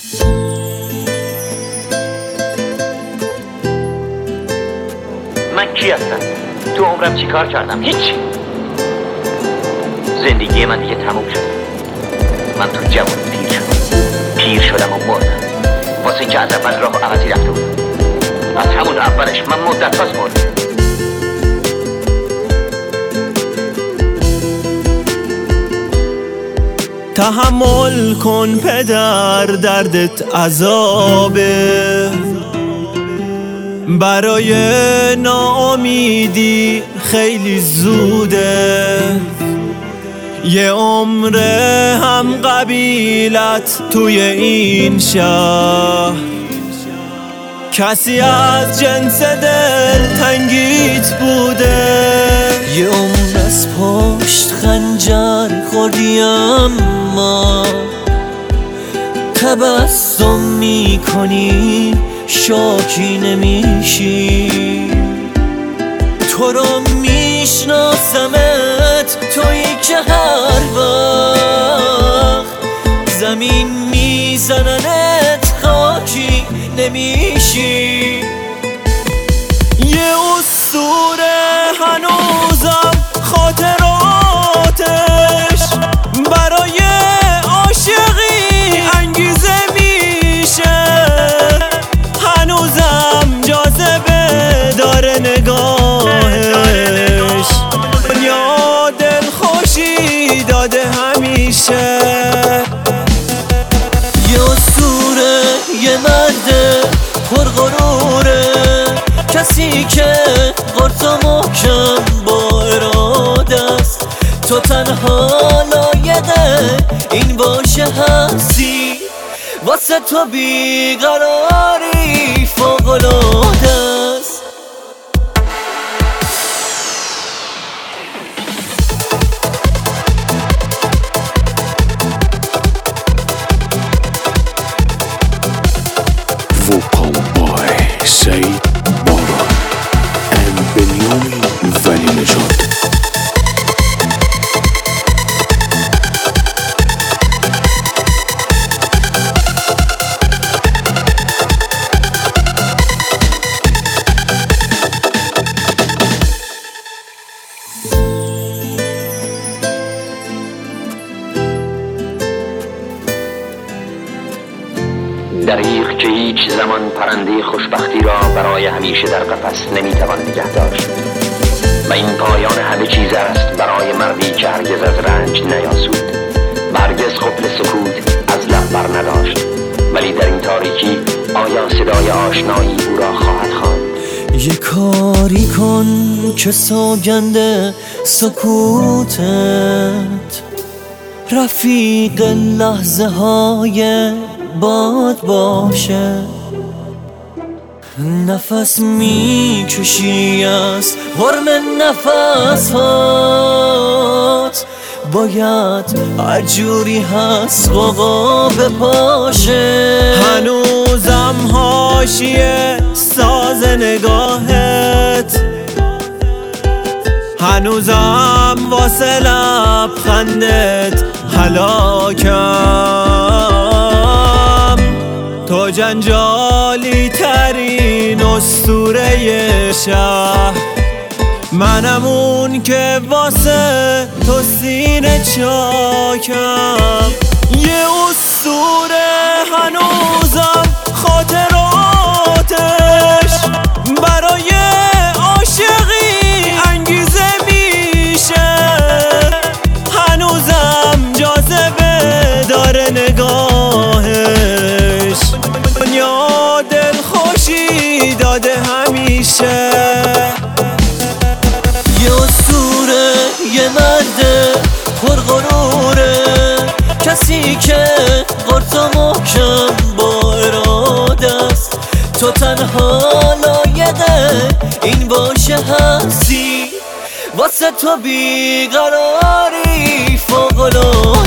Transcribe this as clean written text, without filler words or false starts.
من کی هستم؟ تو عمرم چی کار کردم؟ هیچی. زندگی من دیگه تموم شد. من تو جوانی پیر شدم و مردم واسه اینکه از اول راه عوضی رفته بودم. از همون اولش من مدت هاست مردم. تحمل کن پدر، دردت عذابه، برای ناامیدی خیلی زوده. یه عمر هم قبیلت توی این شهر، کسی از جنس دل تنگیت بوده. یه عمر از پشت خنجر خوردی اما تبسم میکنی، شاکی نمیشی. تو رو میشناسمت، تویی که هر وقت زمین میزننت خاکی نمیشی. یه اسطوره هنوزم خاطراتش برای عاشقی انگیزه میشه. هنوزم جاذبه داره نگاهش، دنیا دلخوشی داده همیشه. یه اسطوره، یه مرد پرغروره، کسی که قرص و محکم با اراده است. تو تنها لایقه این باشه هستی، واسه تو بیقراری فوق‌العاده است. Vocal by Said Baran and Benjamin Valinejad. دریغ که هیچ زمان پرنده خوشبختی را برای همیشه در قفس نمیتوان نگه داشت و این پایان همه چیز است برای مردی که هرگز از رنج نیاسود و هرگز قفل سکوت از لب بر نداشت. ولی در این تاریکی آیا صدای آشنایی او را خواهد خواند؟ یه کاری کن که سوگند سکوتت رفیق لحظه های باد باشه. نفس میکشی از حرم نفس هات، باید عجوری هست قاقا بپاشه. هنوزم حاشیه ساز نگاهت، هنوزم واسه لبخندت هلاکم. تو جنجالی ترین اسطوره شهر، منم اون که واسه تو سینه چاکم. یه اسطوره هنوزم خاطراتش برای عاشقی انگیزه میشه. هنوزم جاذبه داره نگاهش، دنیا دلخوشی داده همیشه. یه اسطوره، یه مرد پرغروره، کسی که قرص و محکم با اراده است. تو تنها لایقه این باشه هستی، واسه تو بیقراری فوق‌العاده